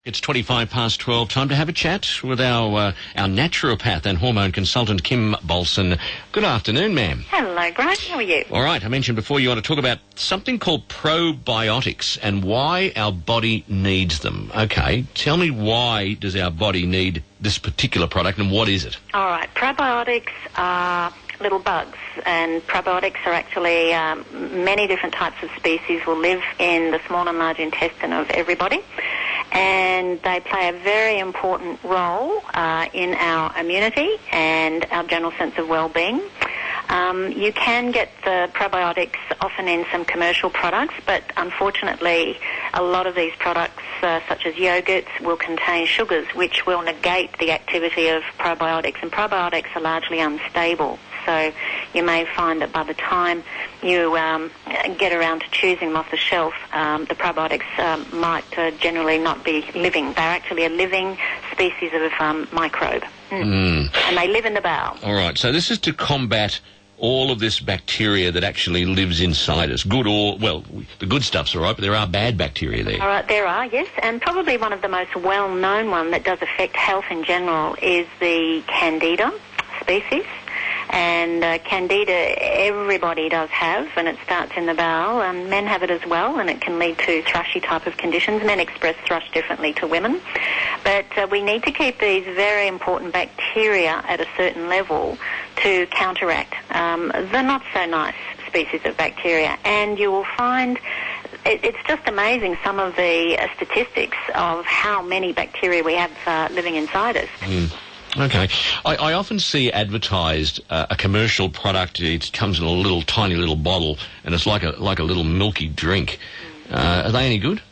It's 25 past 12. Time to have a chat with our naturopath and hormone consultant, Kim Bolson. Good afternoon, ma'am. Hello, Graham. How are you? All right. I mentioned before you want to talk about something called probiotics and why our body needs them. Okay. Tell me, why does our body need this particular product and what is it? All right. Probiotics are little bugs, and probiotics are actually many different types of species will live in the small and large intestine of everybody. And they play a very important role in our immunity and our general sense of well-being. You can get the probiotics often in some commercial products, but unfortunately a lot of these products, such as yogurts, will contain sugars which will negate the activity of probiotics, and probiotics are largely unstable. So you may find that by the time you get around to choosing them off the shelf, the probiotics might generally not be living. They're actually a living species of microbe. And they live in the bowel. All right, so this is to combat all of this bacteria that actually lives inside us. Good or, well, the good stuff's all right, but there are bad bacteria there. All right, there are, yes. And probably one of the most well-known one that does affect health in general is the Candida species. And Candida everybody does have, and it starts in the bowel, and men have it as well, and it can lead to thrushy type of conditions. Men express thrush differently to women. But we need to keep these very important bacteria at a certain level to counteract the not-so-nice species of bacteria. And you will find it's just amazing, some of the statistics of how many bacteria we have living inside us. Okay. I often see advertised a commercial product. It comes in a little tiny little bottle, and it's like a little milky drink. Are they any good?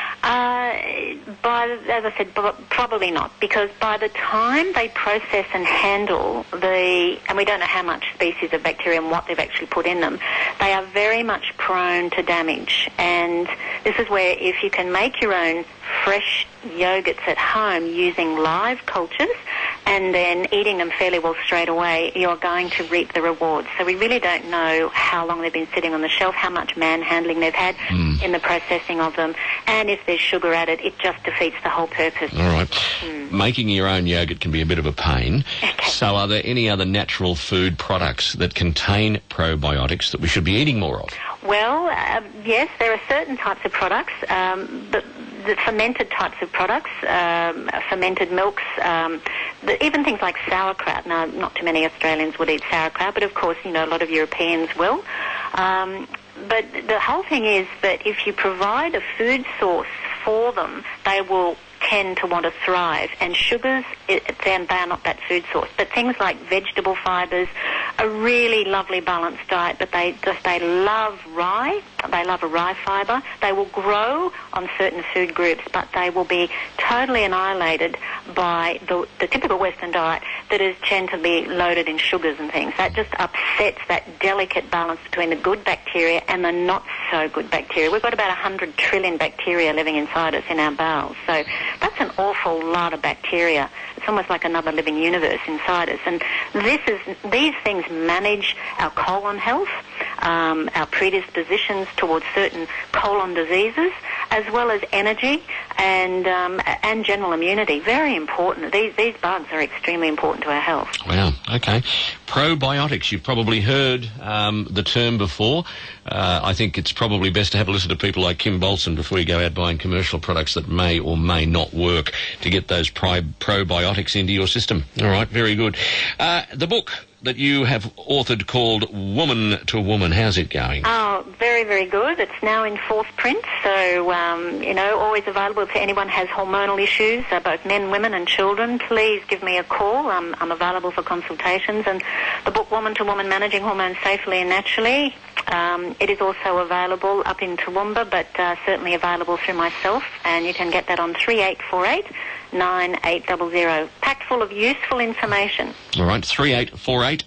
As I said, probably not, because by the time they process and handle and we don't know how much species of bacteria and what they've actually put in them, they are very much prone to damage. And this is where, if you can make your own fresh yogurts at home using live cultures and then eating them fairly well straight away, you're going to reap the rewards. So we really don't know how long they've been sitting on the shelf, how much manhandling they've had in the processing of them, and if there's sugar added, it just defeats the whole purpose. All right. Making your own yogurt can be a bit of a pain. Okay. So are there any other natural food products that contain probiotics that we should be eating more of? Well, yes, there are certain types of products, the fermented types of products, fermented milks, even things like sauerkraut. Now, not too many Australians would eat sauerkraut, but of course, a lot of Europeans will. But the whole thing is that if you provide a food source for them, they will tend to want to thrive. And sugars, they are not that food source. But things like vegetable fibres, a really lovely balanced diet, but they love rye. They love a rye fibre. They will grow on certain food groups, but they will be totally annihilated by the typical Western diet that is tend to be loaded in sugars and things. That just upsets that delicate balance between the good bacteria and the not so good bacteria. We've got about 100 trillion bacteria living inside us in our bowels. So that's an awful lot of bacteria. It's almost like another living universe inside us. And these things manage our colon health, our predispositions towards certain colon diseases, as well as energy and general immunity. Very important. These bugs are extremely important to our health. Wow. Okay. Probiotics. You've probably heard the term before. I think it's probably best to have a listen to people like Kim Bolson before you go out buying commercial products that may or may not work to get those probiotics into your system. All right. Very good. The book that you have authored called Woman to Woman, how's it going? Oh, very, very good. It's now in fourth print, so, always available to anyone who has hormonal issues, both men, women and children. Please give me a call. I'm available for consultations. And the book Woman to Woman, Managing Hormones Safely and Naturally, it is also available up in Toowoomba, but certainly available through myself, and you can get that on 3848 9800, packed full of useful information. All right, 3848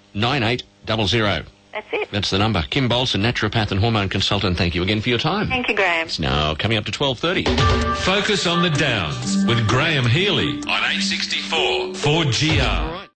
9800. That's it. That's the number. Kim Bolson, naturopath and hormone consultant. Thank you again for your time. Thank you, Graham. It's now coming up to 12:30. Focus on the Downs with Graham Healy on 864 4GR.